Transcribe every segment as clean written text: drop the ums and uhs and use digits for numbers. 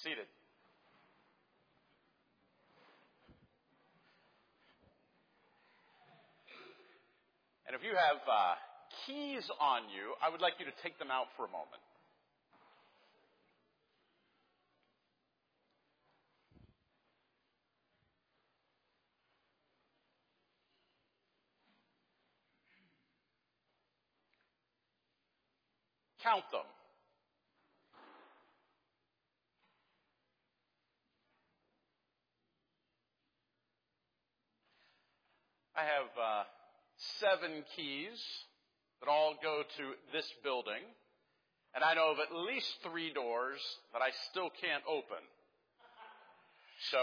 seated. And if you have keys on you, I would like you to take them out for a moment. Count them. I have 7 keys that all go to this building, and I know of at least 3 doors that I still can't open. So,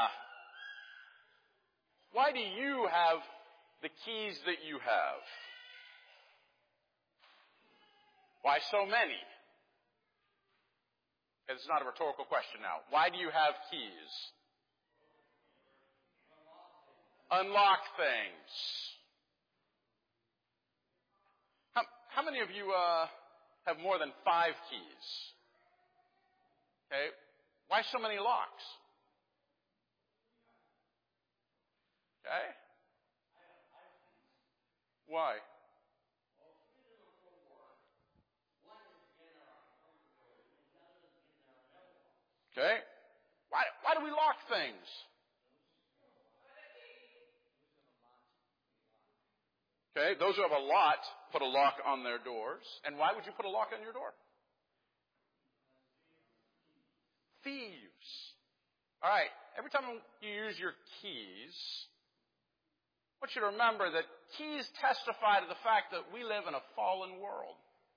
why do you have the keys that you have? Why so many? It's not a rhetorical question now. Why do you have keys? Unlock things. How many of you have more than 5 keys? Okay. Why so many locks? Okay. Why? Okay. Why do we lock things? Okay, those who have a lot put a lock on their doors. And why would you put a lock on your door? Thieves. All right, every time you use your keys, I want you to remember that keys testify to the fact that we live in a fallen world.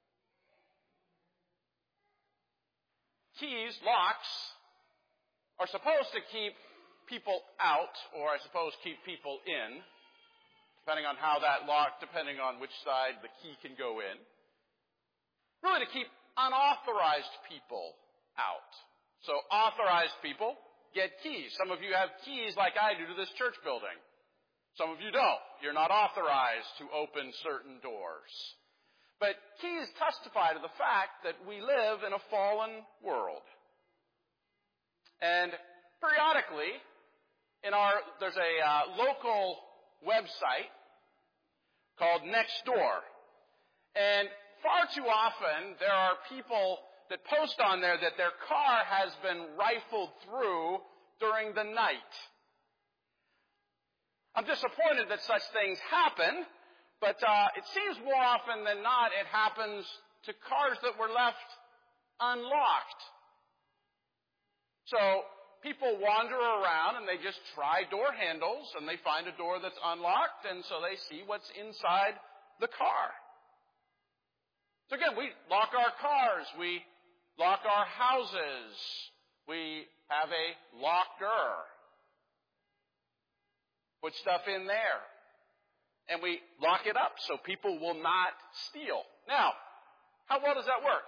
Keys, locks, are supposed to keep people out, or I suppose keep people in, depending on how that lock, depending on which side the key can go in. Really to keep unauthorized people out. So authorized people get keys. Some of you have keys like I do to this church building. Some of you don't. You're not authorized to open certain doors. But keys testify to the fact that we live in a fallen world. And periodically, there's a local website called Nextdoor. And far too often, there are people that post on there that their car has been rifled through during the night. I'm disappointed that such things happen, but it seems more often than not it happens to cars that were left unlocked. So people wander around and they just try door handles and they find a door that's unlocked, and so they see what's inside the car. So again, we lock our cars, we lock our houses, we have a locker. Put stuff in there. And we lock it up so people will not steal. Now, how well does that work?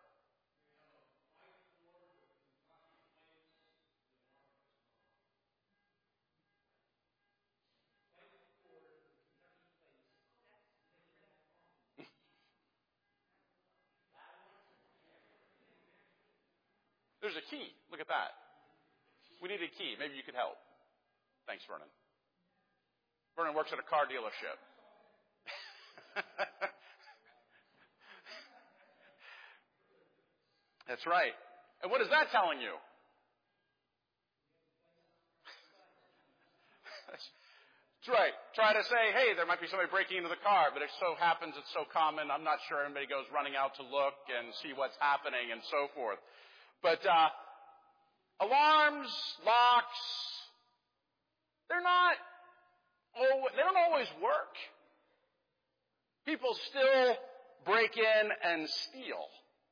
There's a key. Look at that. We need a key. Maybe you could help. Thanks, Vernon. Vernon works at a car dealership. That's right. And what is that telling you? That's right. Try to say, hey, there might be somebody breaking into the car, but it so happens it's so common, I'm not sure anybody goes running out to look and see what's happening and so forth. But alarms, locks, they don't always work. People still break in and steal.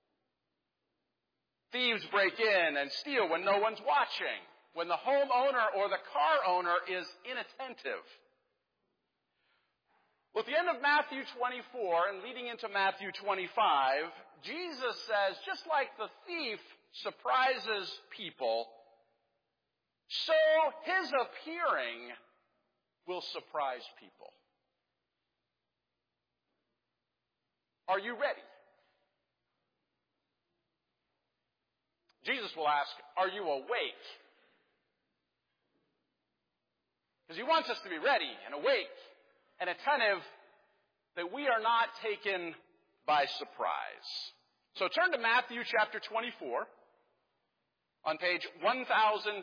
Thieves break in and steal when no one's watching, when the homeowner or the car owner is inattentive. Well, at the end of Matthew 24 and leading into Matthew 25, Jesus says, just like the thief surprises people, so his appearing will surprise people. Are you ready? Jesus will ask, are you awake? Because he wants us to be ready and awake and attentive, that we are not taken by surprise. So turn to Matthew chapter 24 on page 1055,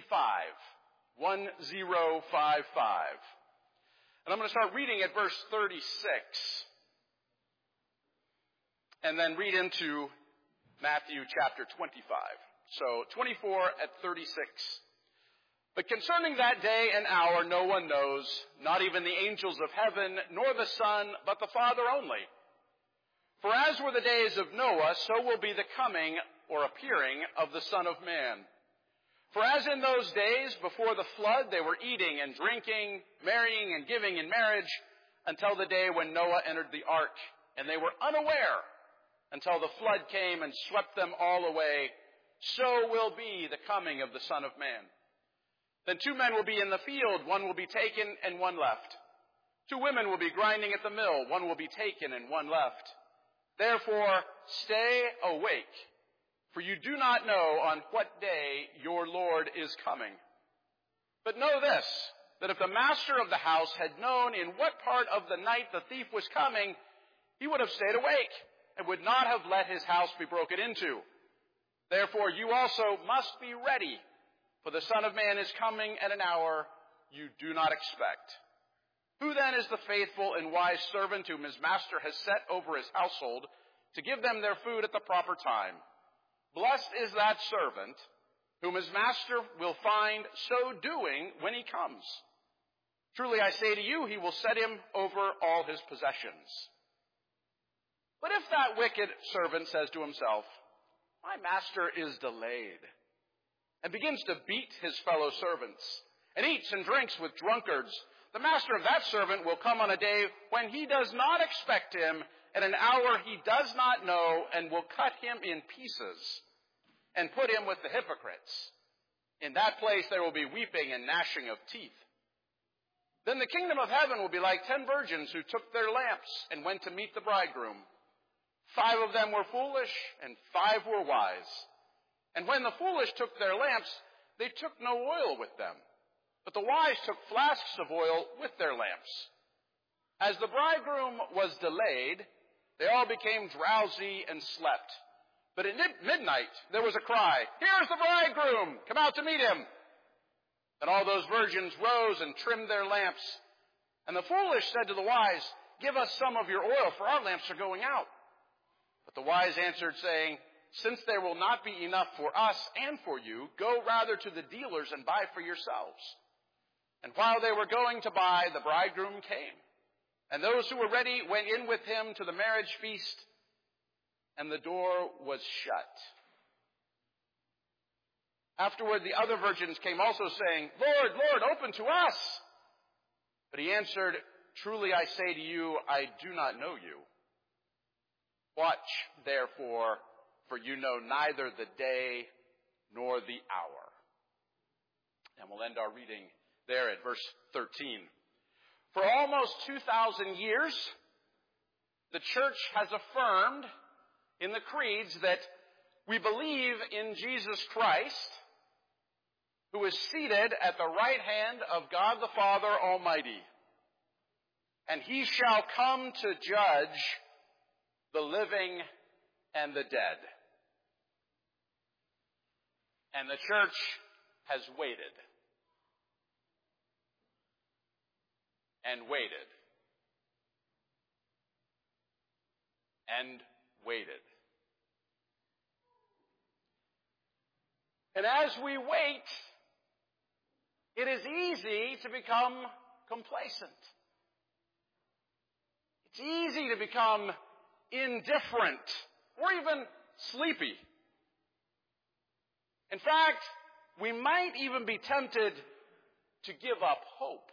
1055. And I'm going to start reading at verse 36 and then read into Matthew chapter 25. So 24 at 36. But concerning that day and hour no one knows, not even the angels of heaven, nor the Son, but the Father only. For as were the days of Noah, so will be the coming or appearing of the Son of Man. For as in those days before the flood they were eating and drinking, marrying and giving in marriage, until the day when Noah entered the ark, and they were unaware until the flood came and swept them all away, so will be the coming of the Son of Man. Then 2 men will be in the field, one will be taken and one left. 2 women will be grinding at the mill, one will be taken and one left. Therefore, stay awake, for you do not know on what day your Lord is coming. But know this, that if the master of the house had known in what part of the night the thief was coming, he would have stayed awake and would not have let his house be broken into. Therefore, you also must be ready, for the Son of Man is coming at an hour you do not expect. Who then is the faithful and wise servant whom his master has set over his household to give them their food at the proper time? Blessed is that servant whom his master will find so doing when he comes. Truly I say to you, he will set him over all his possessions. But if that wicked servant says to himself, my master is delayed, and begins to beat his fellow servants, and eats and drinks with drunkards, the master of that servant will come on a day when he does not expect him, at an hour he does not know, and will cut him in pieces, and put him with the hypocrites. In that place there will be weeping and gnashing of teeth. Then the kingdom of heaven will be like 10 virgins who took their lamps and went to meet the bridegroom. 5 of them were foolish, and 5 were wise. And when the foolish took their lamps, they took no oil with them. But the wise took flasks of oil with their lamps. As the bridegroom was delayed, they all became drowsy and slept. But at midnight there was a cry, here's the bridegroom, come out to meet him. Then all those virgins rose and trimmed their lamps. And the foolish said to the wise, give us some of your oil, for our lamps are going out. But the wise answered, saying, since there will not be enough for us and for you, go rather to the dealers and buy for yourselves. And while they were going to buy, the bridegroom came. And those who were ready went in with him to the marriage feast, and the door was shut. Afterward, the other virgins came also, saying, Lord, Lord, open to us. But he answered, truly I say to you, I do not know you. Watch, therefore, for you know neither the day nor the hour. And we'll end our reading there at verse 13. For almost 2,000 years, the church has affirmed in the creeds that we believe in Jesus Christ, who is seated at the right hand of God the Father Almighty. And he shall come to judge the living and the dead. And the church has waited. And waited. And waited. And as we wait, it is easy to become complacent. It's easy to become indifferent or even sleepy. In fact, we might even be tempted to give up hope.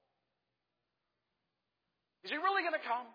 Is he really going to come?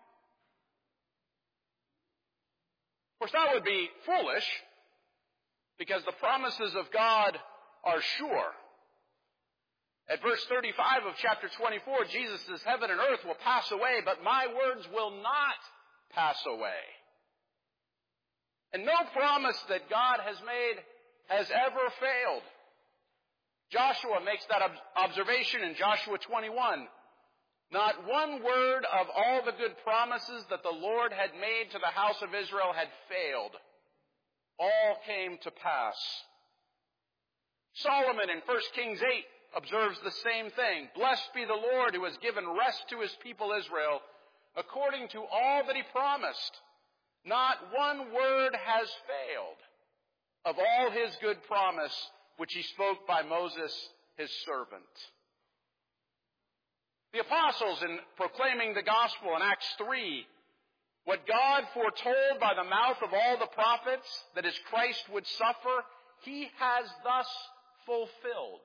Of course, that would be foolish, because the promises of God are sure. At verse 35 of chapter 24, Jesus says, heaven and earth will pass away, but my words will not pass away. And no promise that God has made has ever failed. Joshua makes that observation in Joshua 21. Not one word of all the good promises that the Lord had made to the house of Israel had failed. All came to pass. Solomon in 1 Kings 8 observes the same thing. Blessed be the Lord who has given rest to his people Israel, according to all that he promised. Not one word has failed of all his good promise, which he spoke by Moses, his servant. The apostles, in proclaiming the gospel in Acts 3, what God foretold by the mouth of all the prophets, that his Christ would suffer, he has thus fulfilled.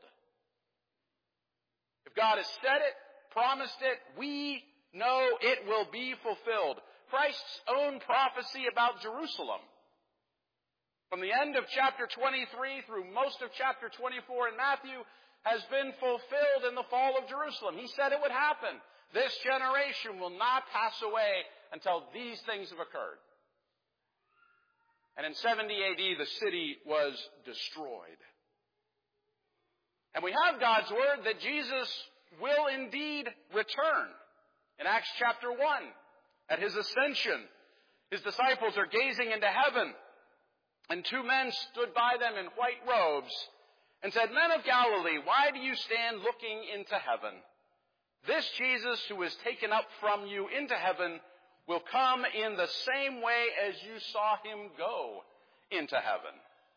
If God has said it, promised it, we know it will be fulfilled. Christ's own prophecy about Jerusalem, from the end of chapter 23 through most of chapter 24 in Matthew, has been fulfilled in the fall of Jerusalem. He said it would happen. This generation will not pass away until these things have occurred. And in 70 AD, the city was destroyed. And we have God's word that Jesus will indeed return. In Acts chapter 1, at his ascension, his disciples are gazing into heaven, and two men stood by them in white robes and said, Men of Galilee, why do you stand looking into heaven? This Jesus who is taken up from you into heaven will come in the same way as you saw him go into heaven.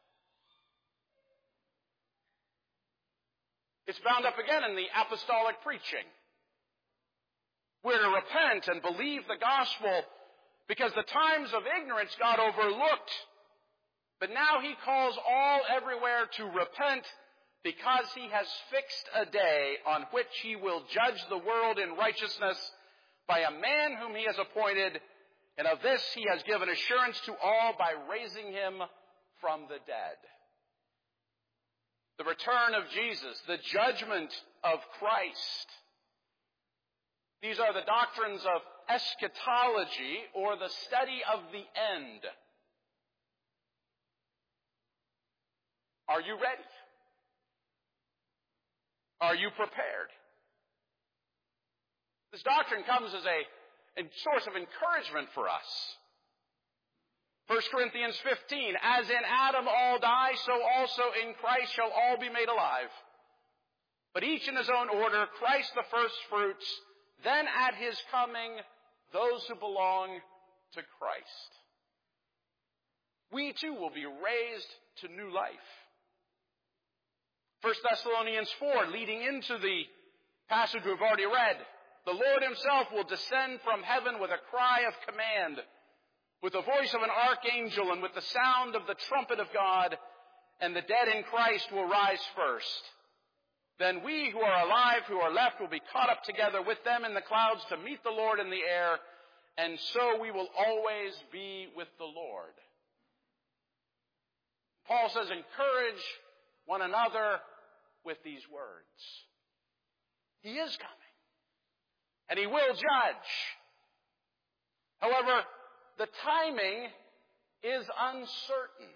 It's bound up again in the apostolic preaching. We're to repent and believe the gospel because the times of ignorance got overlooked. But now he calls all everywhere to repent because he has fixed a day on which he will judge the world in righteousness by a man whom he has appointed, and of this he has given assurance to all by raising him from the dead. The return of Jesus, the judgment of Christ. These are the doctrines of eschatology, or the study of the end. Are you ready? Are you prepared? This doctrine comes as a source of encouragement for us. 1 Corinthians 15, as in Adam all die, so also in Christ shall all be made alive. But each in his own order, Christ the first fruits, then at his coming, those who belong to Christ. We too will be raised to new life. 1 Thessalonians 4, leading into the passage we've already read, the Lord himself will descend from heaven with a cry of command, with the voice of an archangel, and with the sound of the trumpet of God, and the dead in Christ will rise first. Then we who are alive, who are left, will be caught up together with them in the clouds to meet the Lord in the air, and so we will always be with the Lord. Paul says, encourage one another with these words. He is coming, and he will judge. However, the timing is uncertain.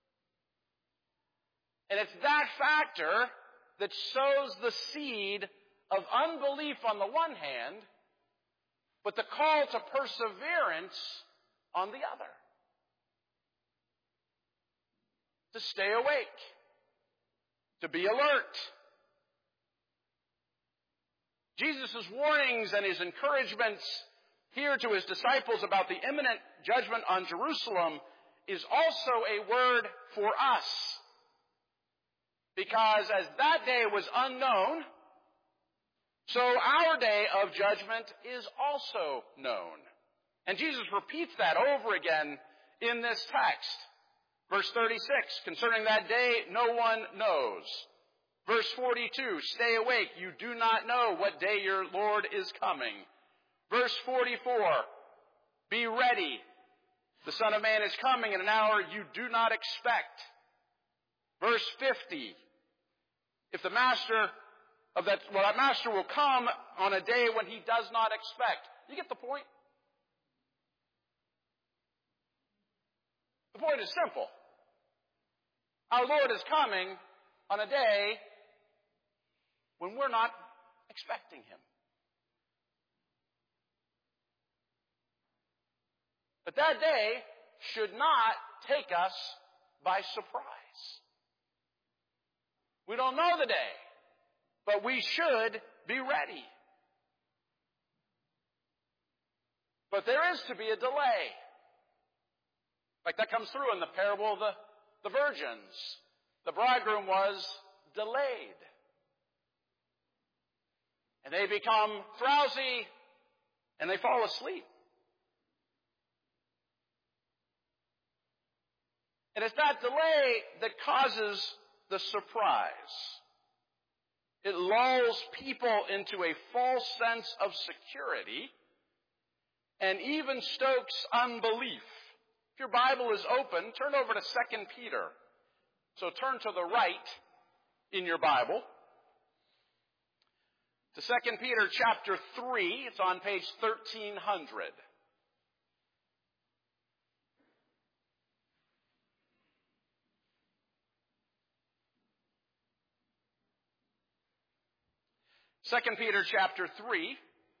And it's that factor that sows the seed of unbelief on the one hand, but the call to perseverance on the other. To stay awake. To be alert. Jesus' warnings and his encouragements here to his disciples about the imminent judgment on Jerusalem is also a word for us. Because as that day was unknown, so our day of judgment is also known. And Jesus repeats that over again in this text. Verse 36, concerning that day, no one knows. Verse 42, stay awake, you do not know what day your Lord is coming. Verse 44, be ready. The Son of Man is coming in an hour you do not expect. Verse 50, if the master of that master will come on a day when he does not expect. You get the point? The point is simple. Our Lord is coming on a day when we're not expecting him. But that day should not take us by surprise. We don't know the day, but we should be ready. But there is to be a delay. Like that comes through in the parable of the virgins. The bridegroom was delayed. And they become drowsy and they fall asleep. And it's that delay that causes the surprise. It lulls people into a false sense of security and even stokes unbelief. If your Bible is open, turn over to 2 Peter. So turn to the right in your Bible. To 2 Peter chapter 3. It's on page 1300. Second Peter chapter 3,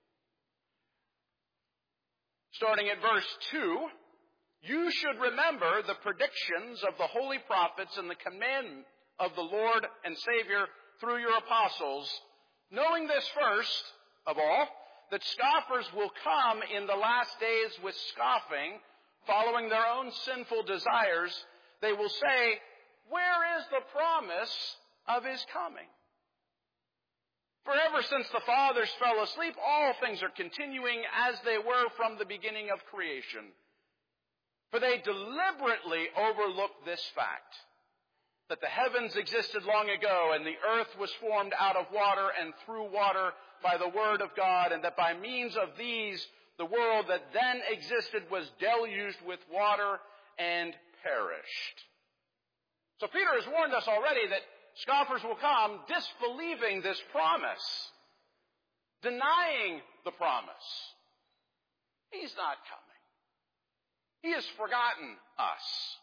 starting at verse 2, you should remember the predictions of the holy prophets and the command of the Lord and Savior through your apostles, knowing this first of all, that scoffers will come in the last days with scoffing, following their own sinful desires. They will say, where is the promise of his coming? For ever since the fathers fell asleep, all things are continuing as they were from the beginning of creation. For they deliberately overlooked this fact, that the heavens existed long ago, and the earth was formed out of water and through water by the word of God, and that by means of these, the world that then existed was deluged with water and perished. So Peter has warned us already that scoffers will come disbelieving this promise, denying the promise. He's not coming. He has forgotten us.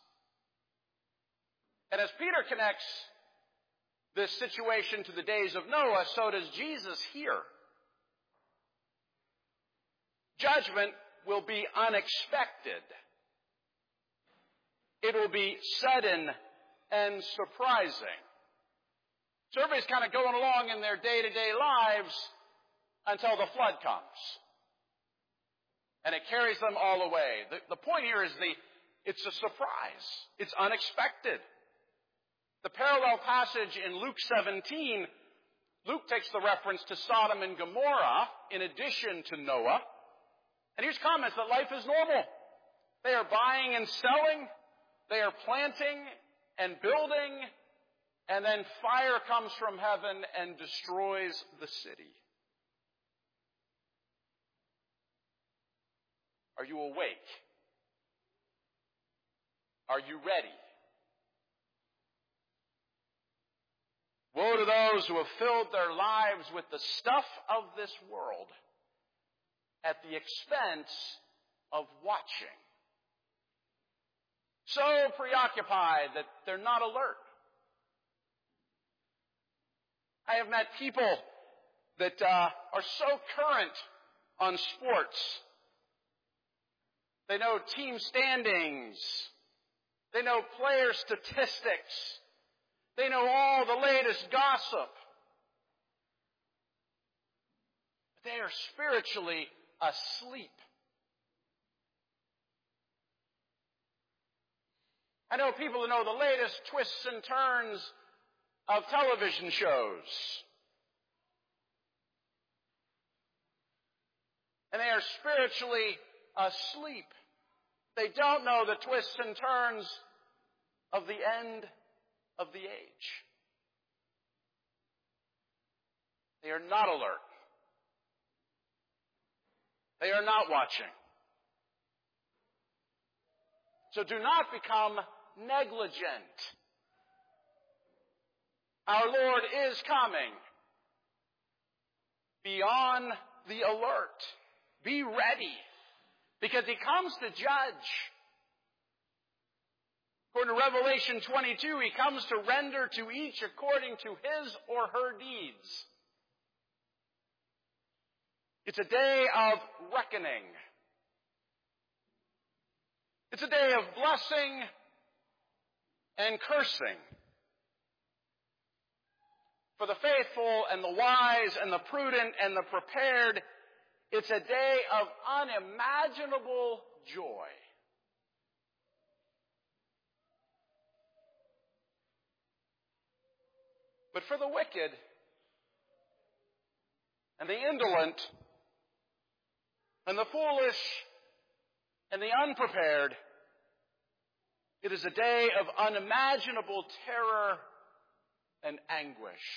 And as Peter connects this situation to the days of Noah, so does Jesus here. Judgment will be unexpected. It will be sudden and surprising. So everybody's kind of going along in their day-to-day lives until the flood comes. And it carries them all away. The point here is it's a surprise. It's unexpected. The parallel passage in Luke 17, Luke takes the reference to Sodom and Gomorrah in addition to Noah. And here's comments that life is normal. They are buying and selling. They are planting and building. And then fire comes from heaven and destroys the city. Are you awake? Are you ready? Woe to those who have filled their lives with the stuff of this world at the expense of watching. So preoccupied that they're not alert. I have met people that are so current on sports. They know team standings. They know player statistics. They know all the latest gossip. They are spiritually asleep. I know people who know the latest twists and turns of television shows. And they are spiritually asleep. They don't know the twists and turns of the end of the age. They are not alert. They are not watching. So do not become negligent. Our Lord is coming. Be on the alert. Be ready. Because he comes to judge. Of According to Revelation 22, he comes to render to each according to his or her deeds. It's a day of reckoning. It's a day of blessing and cursing. For the faithful and the wise and the prudent and the prepared, it's a day of unimaginable joy. But for the wicked and the indolent and the foolish and the unprepared, it is a day of unimaginable terror and anguish.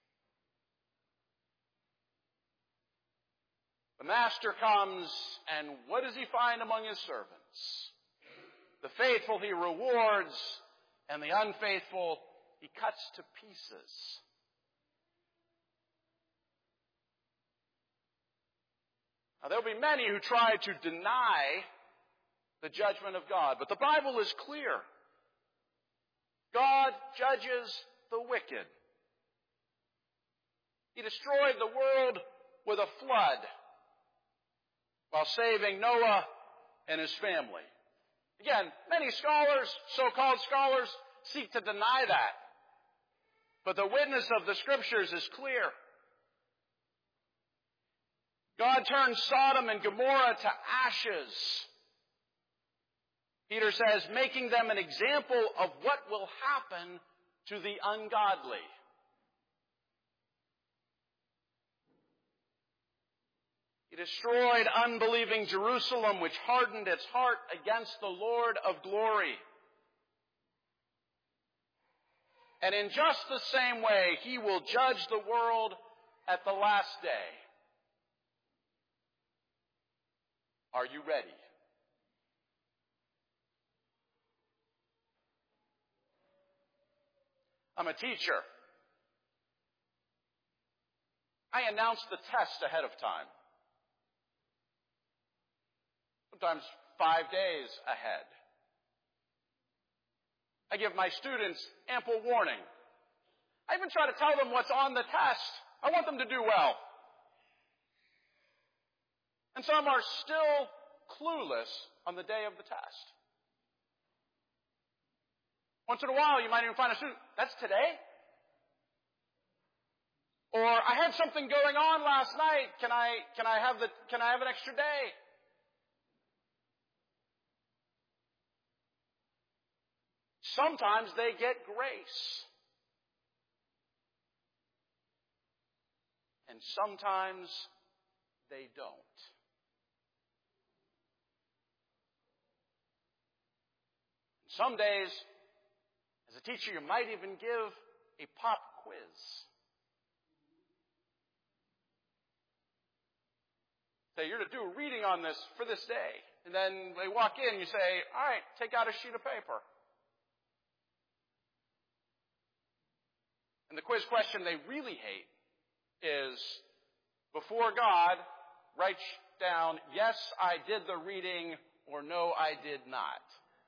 The master comes, and what does he find among his servants? The faithful he rewards, and the unfaithful he cuts to pieces. Now, there will be many who try to deny the judgment of God, but the Bible is clear. God judges the wicked. He destroyed the world with a flood while saving Noah and his family. Again, many scholars, so-called scholars, seek to deny that. But the witness of the Scriptures is clear. God turned Sodom and Gomorrah to ashes. Peter says, making them an example of what will happen to the ungodly. He destroyed unbelieving Jerusalem, which hardened its heart against the Lord of glory. And in just the same way, he will judge the world at the last day. Are you ready? I'm a teacher. I announce the test ahead of time. Sometimes 5 days ahead. I give my students ample warning. I even try to tell them what's on the test. I want them to do well. And some are still clueless on the day of the test. Once in a while, you might even find a student, that's today? Or I had something going on last night. Can I have an extra day? Sometimes they get grace. And sometimes they don't. Some days, as a teacher, you might even give a pop quiz. Say, you're to do a reading on this for this day. And then they walk in, you say, all right, take out a sheet of paper. And the quiz question they really hate is, before God, write down, yes, I did the reading, or no, I did not.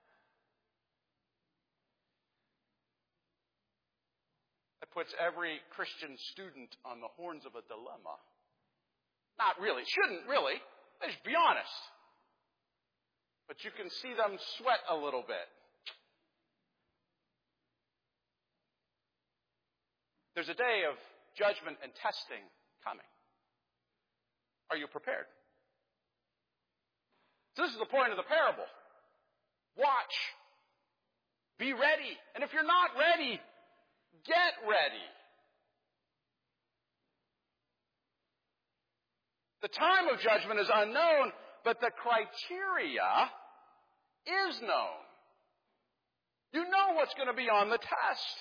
That puts every Christian student on the horns of a dilemma. Not really. Shouldn't really. Let's be honest. But you can see them sweat a little bit. There's a day of judgment and testing coming. Are you prepared? So this is the point of the parable. Watch. Be ready. And if you're not ready, get ready. The time of judgment is unknown, but the criteria is known. You know what's going to be on the test.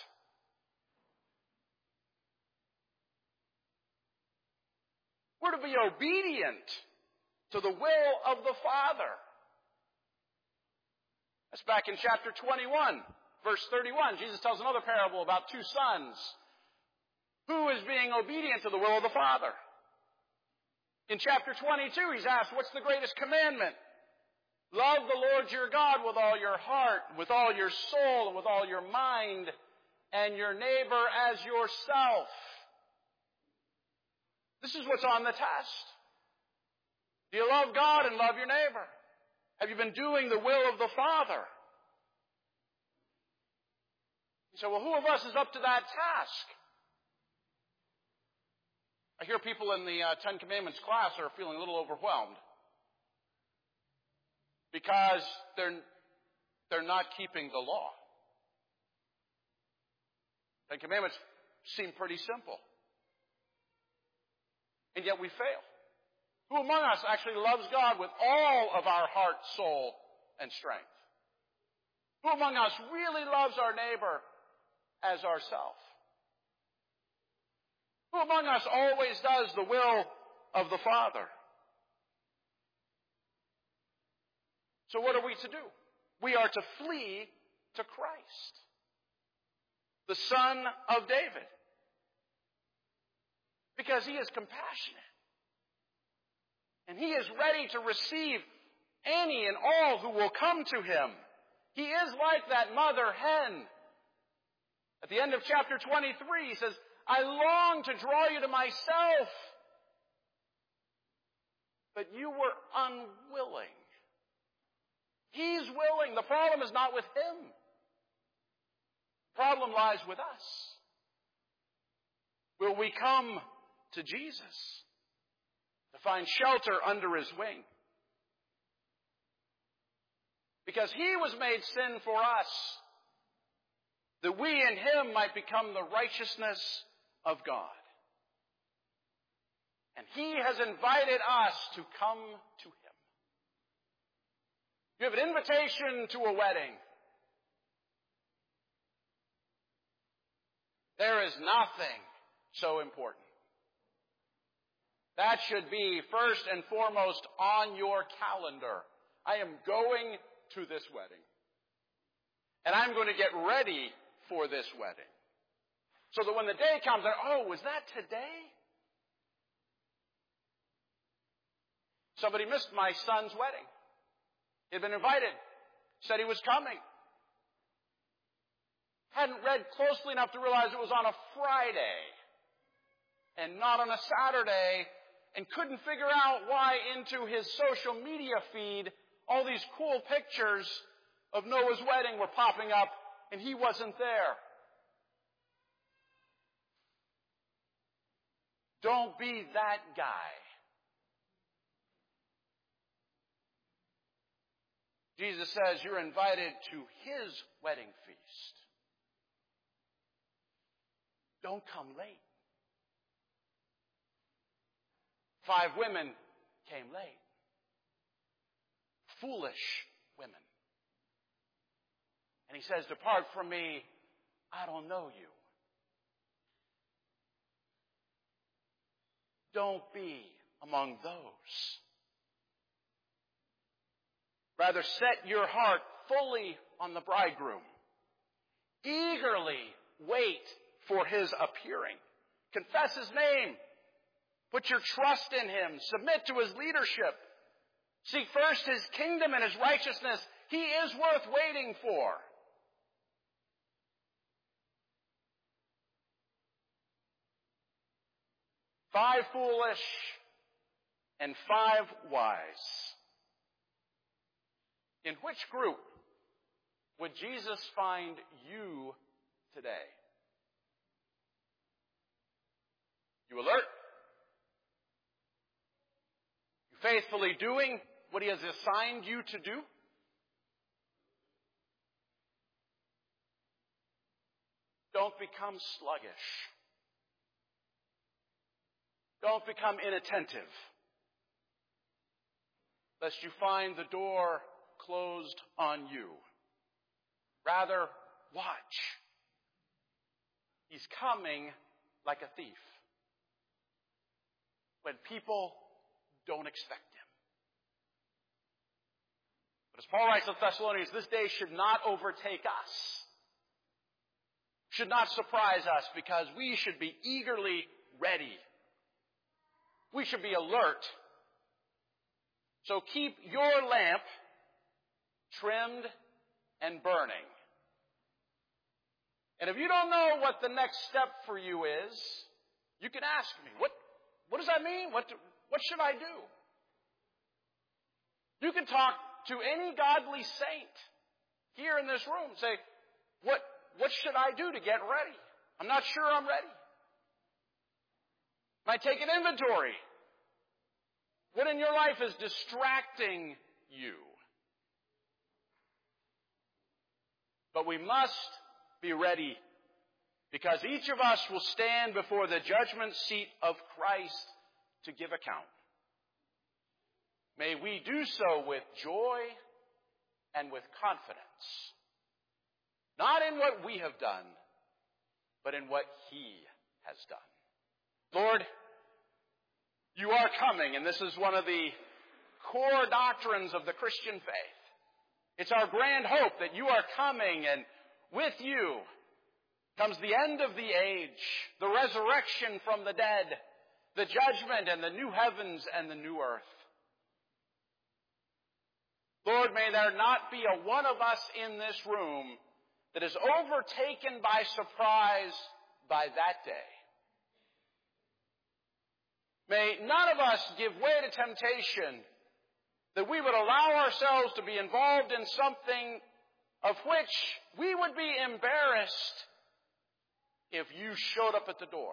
We're to be obedient to the will of the Father. That's back in chapter 21, verse 31. Jesus tells another parable about two sons. Who is being obedient to the will of the Father? In chapter 22, he's asked, what's the greatest commandment? Love the Lord your God with all your heart, with all your soul, and with all your mind, and your neighbor as yourself. This is what's on the test. Do you love God and love your neighbor? Have you been doing the will of the Father? You say, well, who of us is up to that task? I hear people in the Ten Commandments class are feeling a little overwhelmed because they're not keeping the law. Ten Commandments seem pretty simple. And yet we fail. Who among us actually loves God with all of our heart, soul, and strength? Who among us really loves our neighbor as ourselves? Who among us always does the will of the Father? So what are we to do? We are to flee to Christ, the Son of David, because he is compassionate. And he is ready to receive any and all who will come to him. He is like that mother hen. At the end of chapter 23, he says, I long to draw you to myself, but you were unwilling. He's willing. The problem is not with him. The problem lies with us. Will we come to Jesus to find shelter under his wing? Because he was made sin for us, that we in him might become the righteousness of God. And he has invited us to come to him. You have an invitation to a wedding. There is nothing so important. That should be first and foremost on your calendar. I am going to this wedding. And I'm going to get ready for this wedding. So that when the day comes, oh, was that today? Somebody missed my son's wedding. He had been invited. Said he was coming. Hadn't read closely enough to realize it was on a Friday and not on a Saturday, and couldn't figure out why into his social media feed all these cool pictures of Noah's wedding were popping up and he wasn't there. Don't be that guy. Jesus says you're invited to his wedding feast. Don't come late. 5 women came late. Foolish women. And he says, depart from me, I don't know you. Don't be among those. Rather, set your heart fully on the bridegroom. Eagerly wait for his appearing. Confess his name. Put your trust in him. Submit to his leadership. Seek first his kingdom and his righteousness. He is worth waiting for. Five foolish and 5 wise. In which group would Jesus find you today? You alert? You faithfully doing what he has assigned you to do? Don't become sluggish. Don't become inattentive, lest you find the door closed on you. Rather, watch. He's coming like a thief when people don't expect him. But as Paul writes to the Thessalonians, this day should not overtake us, should not surprise us, because we should be eagerly ready. We should be alert. So keep your lamp trimmed, and burning. And if you don't know what the next step for you is, you can ask me, what does that mean? What should I do? You can talk to any godly saint here in this room. Say, what should I do to get ready? I'm not sure I'm ready. Might take an inventory. What in your life is distracting you? But we must be ready, because each of us will stand before the judgment seat of Christ to give account. May we do so with joy and with confidence, not in what we have done, but in what He has done. Lord, You are coming, and this is one of the core doctrines of the Christian faith. It's our grand hope that You are coming, and with You comes the end of the age, the resurrection from the dead, the judgment and the new heavens and the new earth. Lord, may there not be a one of us in this room that is overtaken by surprise by that day. May none of us give way to temptation that we would allow ourselves to be involved in something of which we would be embarrassed if You showed up at the door.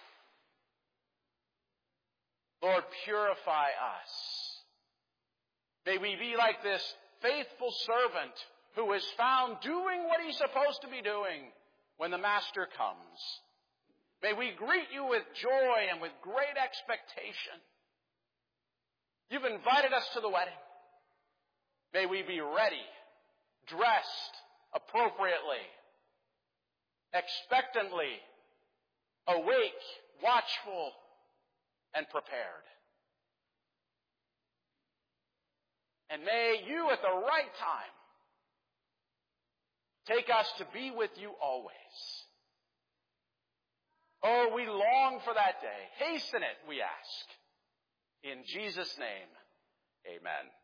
Lord, purify us. May we be like this faithful servant who is found doing what he's supposed to be doing when the Master comes. May we greet You with joy and with great expectation. You've invited us to the wedding. May we be ready, dressed appropriately, expectantly, awake, watchful, and prepared. And may You at the right time take us to be with You always. Oh, we long for that day. Hasten it, we ask. In Jesus' name, amen.